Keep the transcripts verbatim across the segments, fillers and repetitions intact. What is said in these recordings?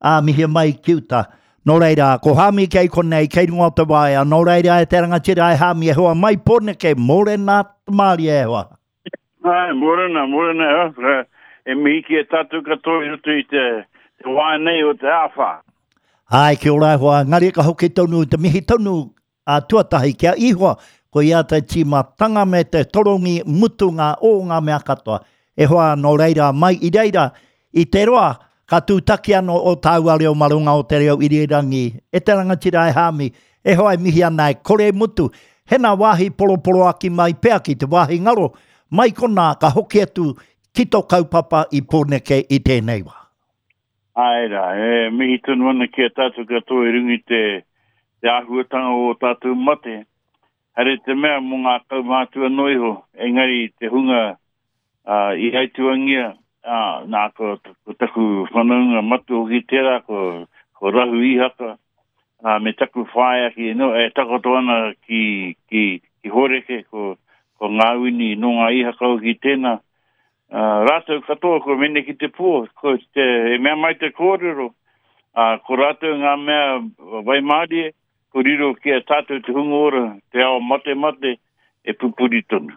a mihi mai kiuta. Nō reira, ko hami kei konei, kei runga te waia, nō reira e te rangatira e hami e hoa mai pone ke morena tamari e hoa. Ai, morena, morena e hoa. E mihi ki e tatu katoi rutu i te, te waia nei o te awha. Ai, ki ora hoa, ngari ka hoki tonu, te mihi tonu a tuatahi kia ihoa, ko ia te tima tanga me te torongi mutunga o ngā mea katoa. E hoa no reira mai i reira, i te roa, ka tūtaki ano o tāua reo marunga o te reo irirangi, e te rangatira e hami, e hoa e mihi ana e kore mutu, hena wāhi poroporo aki mai pea ki te wāhi ngaro, mai kona ka hoki atu kito kaupapa i pōneke i tēnei wā. Aira, e mihi tunu ana ki a tātou katoa i rungi te, te ahuatanga o tātou mate, hare te mea mo ngā kaumātua noiho, engari te hunga uh, i haituangia, uh, nā ko, ko taku whanaunga matu o ki tera, ko, ko rahu i haka, uh, me taku whaia ki, no, e takoto ana ki, ki, ki horeke, ko, ko ngāwini no ngā i haka o ki tēnā. Uh, rātou katoa ko mene ki te pō, ko te, e mea mai te kōrero, uh, ko rātou ngā mea vai mārie, ko riro ki a tātou te hungoora, te ao mate mate, e pupuri tonu.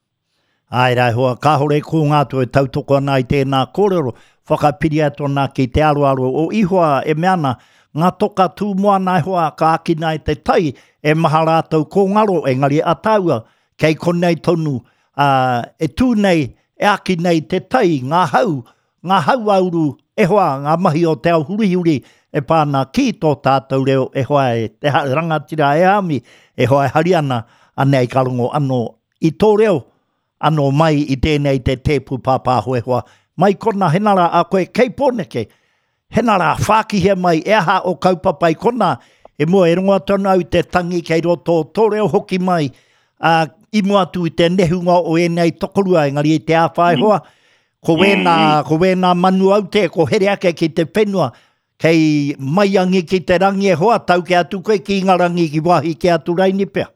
Ai rai hoa, ka hore ko ngātu e tautoko ana i tēnā kōrero, whakapiri atona ki te aroaro o ihoa e meana, ngā toka tū moa nai hoa ka aki nai te tai, e maha rātou ko ngaro e ngari ataua, kei konei tonu, uh, e tū nei, e aki nei te tai, ngā hau, ngā hau auru, e hoa, ngā mahi o te au huri huri, e pāna ki tō tātou reo, e hoa e te rangatira e hami, e hoa e hariana, anei karongo ano i tō reo, ano mai i tēnei te tēpu pāpāho e hoa. Mai kona henara a koe kei pōneke, henara whākihia mai e aha o kaupapai kona, e mua e runga tonu au te tangi kei roto tō reo hoki mai, a i mua tu i te nehunga o enei tokorua, engari i te āwhae hoa, ko wēnā, ko wēnā manu au te, ko here ake ki te whenua, kei maiangi ki te rangi e hoa, tau ke atu koe ki ngā rangi ki wahi ke atu raini pia.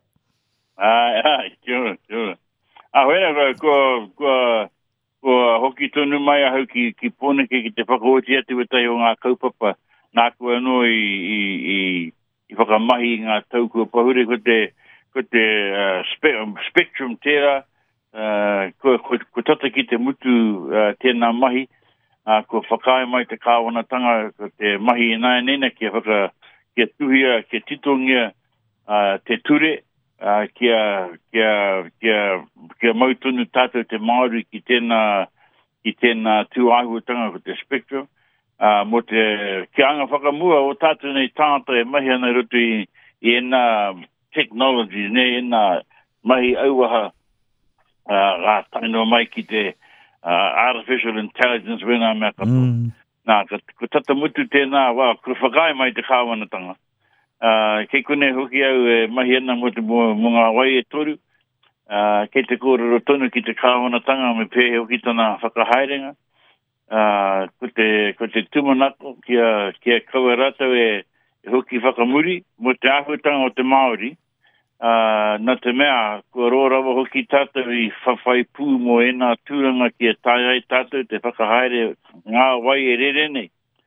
Ai, ai, kia, kia. A wena koe, ko, ko, ko hoki tonu mai ahau ki, ki pōneke ki te whakaoti atu e tai o ngā kaupapa, nā kua no i, i, i, i whakamahi ngā tau kua pahure, ko te, ko te uh, spe, spectrum tērā, uh, ko, ko, ko tata ki te mutu uh, tēnā mahi, uh, ko whakae mai te kāwanatanga, ko te mahi e nai nena, kia whaka, kia tuhia, kia titongia uh, te ture, Uh, kia, kia, kia, kia mautunu tātou te Māori ki tēnā, ki tēnā tū āhuatanga ko te spectrum. Uh, mo te kia anga whakamua o tātou nei tātou e mahi ana roto i, i ena technology, ne ena mahi auaha uh, rā taino mai ki te uh, artificial intelligence wena mea kato. Mm. Nā, ko tata mutu tēnā, wā, kura whakae mai te kāwanatanga. Uh, kei kone hoki au e mahi ana mo te mo ngā wai e toru. Uh, kei te kōrero tonu ki te kāwanatanga me pēhe hoki tana whakahaerenga. Uh, ko te, ko te tumanako kia, kia kaua rātou e, e hoki whakamuri mo te āhuatanga o te Māori. Uh, nā te mea, ko rōrawa hoki tātou i whawhai pū mo e nā tūranga kia tāi ai tātou te whakahaere ngā wai e rere nei.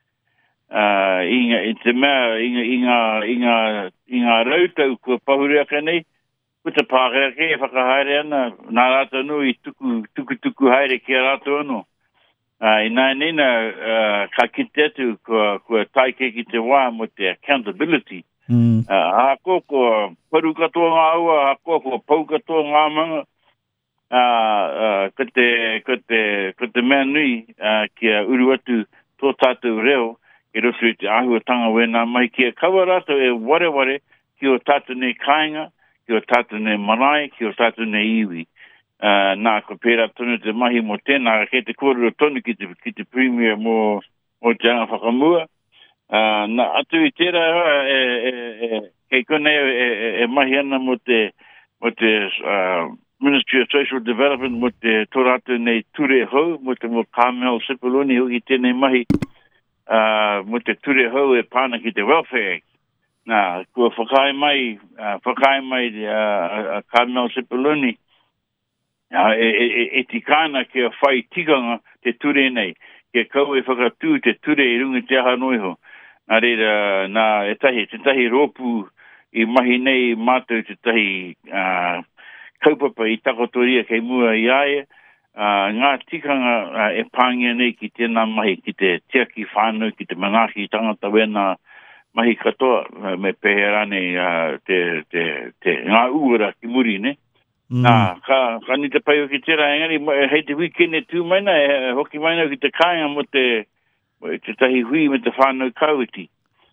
Uh, inga, i te mea, inga, inga, inga, inga rautau kua pahureaka nei, ko te pāreake e whakahaere ana, nā rātou no i tuku, tuku, tuku haere kia rātou ano. Uh, I nā nena, uh, ka kite atu kua, kua taike ki te wā mo te accountability. Mm. Uh, hako kua paru katoa ngā aua, hako kua pau katoa ngā manga, uh, uh, ko te, ko te, ko te mea nui, uh, kia uru atu tō tātou reo, e roto i te āhuatanga wena mai kia kaua rātou e ware ware ki o tātou nei kāinga, ki o tātou nei marae, ki o tātou nei iwi. Uh, nā ko pērā tonu te mahi mo tēnā, kei te kōrero tonu ki te, ki te premier mo, mo te anga whakamua. Uh, nā atu i tērā e, e, e, kei kone e, e, e mahi ana mo te, mo te uh, Ministry of Social Development mo te tōrātou nei ture hau, mo te mo Carmel Sepuloni hoki tēnei mahi. Uh, mo te ture hau e pāna ki te Welfare Act. Nā, kua whakae mai, uh, whakae mai uh, uh, Carmel Sepuloni, uh, e, e, e tikana kia whai tikanga te ture nei, kia kau e whakatū te ture i rungi te aha noiho. Nā reira, nā e tahi, te tahi rōpū i mahi nei mātou te tahi uh, kaupapa i takotoria kei mua i aia, uh, ngā tikanga uh, e pāngia nei ki tēnā mahi, ki te tiaki whānau, ki te manaaki tangata wena mahi katoa, uh, me peherane uh, te, te, te ngā uara ki muri, ne? Mm. Nā, ka, ka ni te pai o ki tera, engari, hei te wikene tū maina, e, hoki maina ki te kāinga mo te, mo te tahi hui me te whānau kauiti.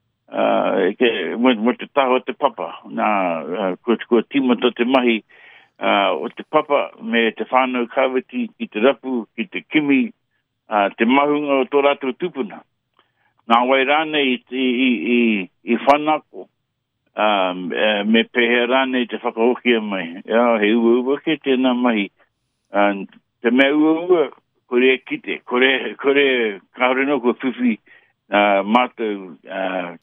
Uh, ke, mo, mo te taho te papa. Nā, uh, ko, ko timoto te mahi uh, o te papa me te whānau kauiti, ki te rapu, ki te kimi, uh, te mahunga o tō rātou tupuna. Nā wai rāne i, i, i, i whanako. Um, uh, me peherane te whakahokia mai. Ia, he ua ua ke tēnā mahi. Um, te mea ua ua, kore kite, kore, kore kaureno ko whiwhi uh, mātou uh,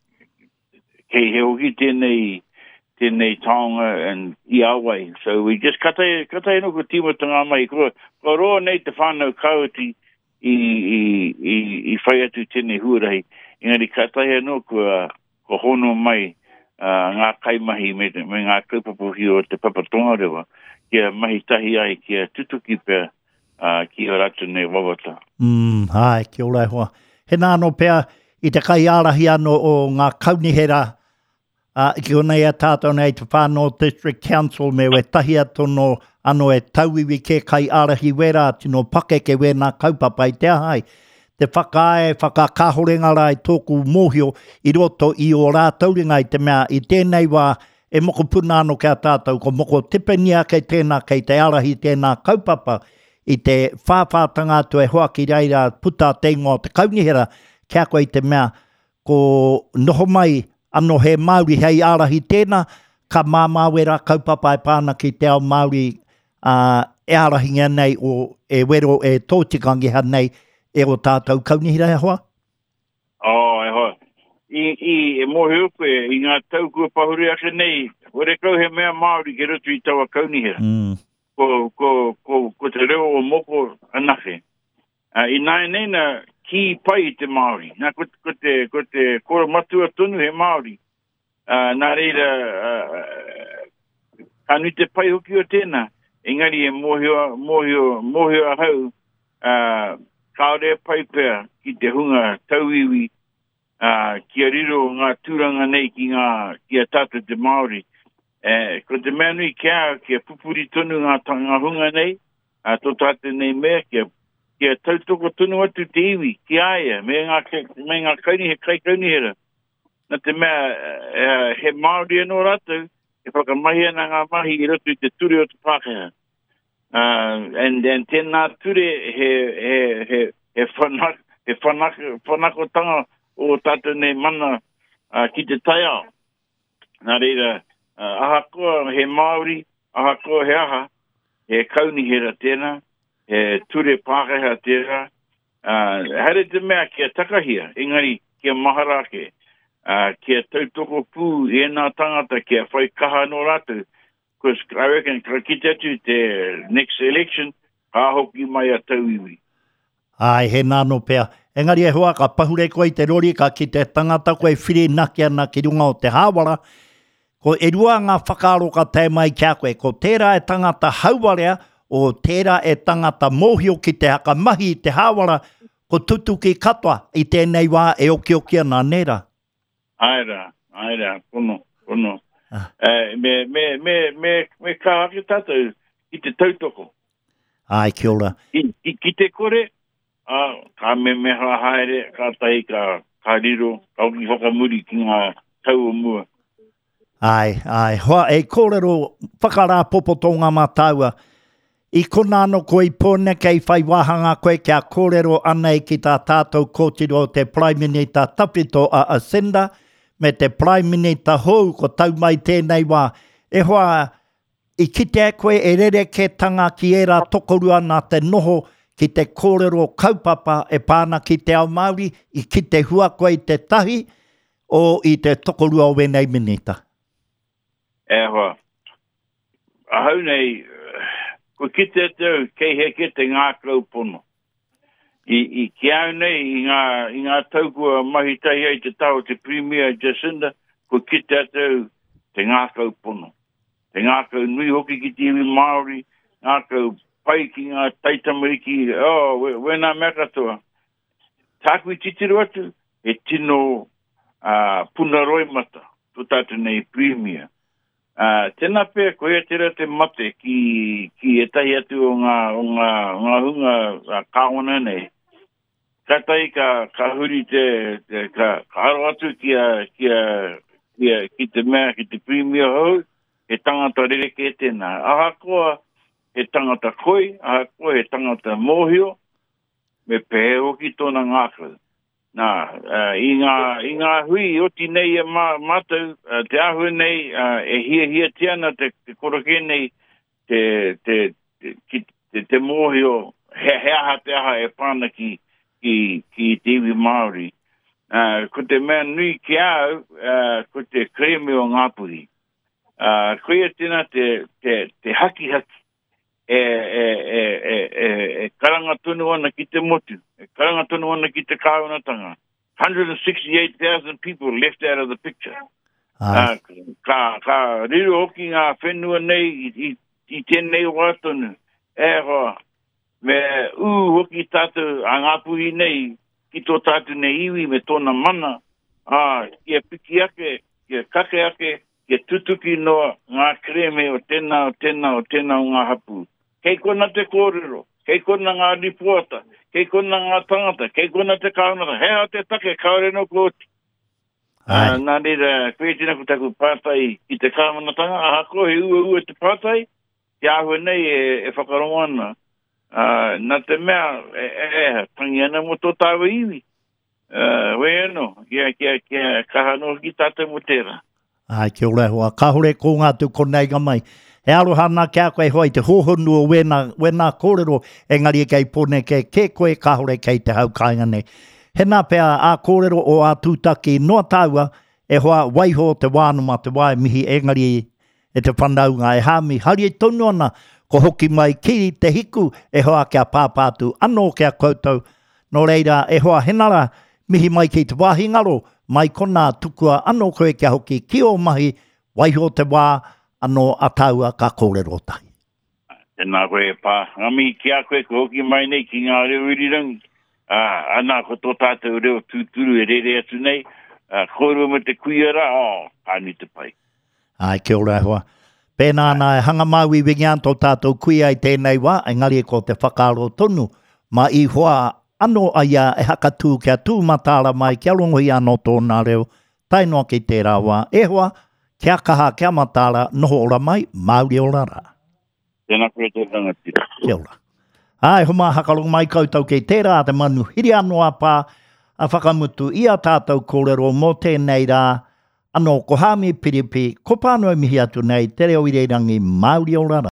kei he oki tēnei, tēnei taonga and i awai. So we just katai, katai no ko tīmatanga mai. Ko, ko roa nei te whānau kauti i, i, i, i whai atu tēnei huarahi. Engari katai no ko, uh, ko hono mai Uh, ngā kaimahi me, me ngā kaupapuhi o te papatonga rewa, kia mahi tahi ai kia tutuki pēr uh, ki o ratu nei wawata. Mm, hai, kia ora hoa. He nāno pēr i te kai arahi ano o ngā kaunihera uh, ki o nei a tātou nei te whānau District Council me we tahi atono ano e tauiwi ke kai arahi wera tino pakeke we nā kaupapa i te ahai. Te whakae, whakakahorenga rai tōku mōhio i roto i o rātou ringa i te mea i tēnei wā e moko puna anō kia tātou ko moko tipenia kei tēnā kei te arahi tēnā kaupapa i te whāwhātanga tu e hoa ki reira puta te ingoa te kaunihera kia koe i te mea ko noho mai anō he Māori hei arahi tēnā ka māmāwera kaupapa e pāna ki te ao Māori uh, e arahinga nei o e wero e tōtikangi nei e o tātou kaunihira e hoa? Oh, e hoa. I, i e mohe upe, i ngā tau kua pahuri ake nei, ore kau he mea Māori ke rotu i taua kaunihira. Mm. Ko, ko, ko, ko te reo o moko anake. Uh, I nai nei na ki pai te Māori. Nā ko, ko te, ko te kora matua tonu he Māori. Uh, nā reira, uh, kanu te pai hoki o tēnā. Engari e mohio, mohio, mohio a hau, uh, kaore pai pēr ki te hunga tauiwi uh, kia riro ngā tūranga nei ki ngā kia tātou te Māori. Eh, ko te mea nui kia, kia pupuri tonu ngā, ngā hunga nei, uh, tō tātou nei mea, kia, kia tautoko tonu atu te iwi, ki aia, me ngā, me ngā kauni, he kai kaunihera. Nā te mea, uh, he Māori anō rātou, e whakamahi ana ngā mahi i rotu te ture o te Pākehā. Uh, and then tēnā ture he, he, he, he whanak, he whanak, whanakotanga o tātou nei mana uh, ki te taiao. Nā reira, uh, aha koa he Māori, aha koa he aha, he kaunihera tēnā, he ture Pākehā tēnā. Uh, Hare te mea kia takahia, engari kia maharake, uh, kia tautoko pū i ena tangata kia whai kaha no rātou. Because I reckon, ka ki te atu te next election, ka hoki mai a tauiwi. Ai, he nāno pēr. Engari e hoa, ka pahure koe i te rori, ka ki te tangata koe whiri naki ana ki runga o te hāwara. Ko e rua ngā whakaaro ka te mai kia koe, ko tērā e tangata hauarea, o tērā e tangata mōhio ki te haka mahi i te hāwara, ko tutu ki katoa i tēnei wā e oki oki ana nera. Aira, aira, kono, kono. Ah. Uh, me, me, me, me, me ka hake tātou i te tautoko. Ai, kia ora. I, i, ki te kore, uh, ka me meha haere, ka tai, ka, ka riro, ka uki whakamuri ki ngā tau o mua. Ai, ai, hoa, e kōrero whakarā popotonga mātaua. I kona ano koe i pōne kei whai wāhanga koe kia kōrero anei ki tā tātou kōtiro te Prime Minister Tapito a Asenda, me te Prime Minister hou ko tau mai tēnei wā. E hoa, i kite koe e rere ke tanga ki era tokorua nā te noho ki te kōrero kaupapa e pāna ki te ao Māori, i kite hua koe i te tahi o i te tokorua o wenei minita. E hoa, ahau nei, ko kite tau kei he kite ngā kau pono. I, i ki au nei, i ngā, i ngā taukua mahitai ai te tau te Premier Jacinda, ko kite atau te ngākau pono. Te ngākau nui hoki ki te iwi Māori, ngākau pai ki ngā taitamariki, oh, wena mea katoa. Tāku i titiru atu, e tino uh, punaroi mata, tu tātu nei Premier. Uh, tēnā pēr, ko ea tera te mate ki, ki e tahi atu o ngā, o ngā, ngā hunga uh, kāwana nei. Ka tai ka, ka huri te, te ka, ka aro atu ki a, ki a, ki a, ki te mea, ki te Premier hau, he tangata rereke e tēnā. Aha koa, he tangata koi, aha koa, he tangata mōhio, me pehe hoki tōna ngākau. Nā, uh, i, ngā, i ngā hui oti nei e mā, mātau, uh, te ahu nei, uh, e hia hia tiana te, te koroke nei, te, te, te, te, te, te mōhio, he, he aha te aha e pāna ki, ki, ki te iwi Māori. Uh, ko te mea nui ki au, uh, ko te kreme o Ngāpuri. Uh, ko ia tēnā te, te, te haki haki. E, e, e, e, e, e karanga tonu ana ki te motu, e karanga tonu ana ki te kāwanatanga. one hundred sixty-eight thousand people left out of the picture. Uh, ka, ka riru hoki ngā whenua nei i, i, i tēnei wātonu. E hoa, me u hoki tātou a Ngāpuri nei, ki tō tātou nei iwi me tōna mana, uh, kia piki ake, kia kake ake, kia tutuki noa ngā kreme o tēnā, o tēnā, o tēnā o ngā hapu. Kei kona te kōrero, kei kona ngā ripuata, kei kona ngā tangata, kei kona te kaunata, hea te take, kaore no kōti. Uh, nā reira, koe tina ku taku pātai i te kāwanatanga, aha ko he ua ua te pātai, te ahua nei e, e whakarongoana. Uh, nā te mea, e, e, e tangi ana mo tō tāwa iwi. Uh, we ano, kia, kia, kia, kahano ki tātou mo tērā. Ai, kia ora hoa, ka hore ko ngā tu konei ka mai. He arohana kia koe hoi te hohonu o wena, wena kōrero, engari e kei pone ke ke koe ka hore kei te haukainga nei. He nā pēr a kōrero o a tūtaki noa tāua e hoa waiho te wānuma te wai mihi engari e te whanaunga e hāmi. Hari e tonu ana ko hoki mai ki te hiku e hoa kia pāpātu anō kia koutou. No reira e hoa henara mihi mai ki te wāhingaro mai kona tukua anō koe kia hoki ki o mahi waiho te wā anō ataua ka kōrero tahi. Tēnā koe pā. Ngami kia koe ko hoki mai nei ki ngā reo irirangi. Ah, ana ko tō tātou reo tūturu e rere atu nei. Uh, kōrua me te kuiara, oh, pāni te pai. Ai, kia ora hoa. Pēnā nā e hanga maui wingian tō tātou kuia i tēnei wā, engari e ko te whakaaro tonu. Ma i hoa anō aia e haka tū kia tūmatāra mai kia rongohi anō tōnā reo. Tainoa ki tērā wā. E hoa, kia kaha kia matāra, noho ora mai, Māori ora rā. Tēnā koe te rangatira. Kia ora. Ai, homa hakalong mai koutou kei tērā te manu hiri anō pā, a whakamutu i a tātou kōrero mō tēnei rā, anō ko hāmi piripi, ko pānoi mihi atu nei, te reo i reirangi Māori ora rā.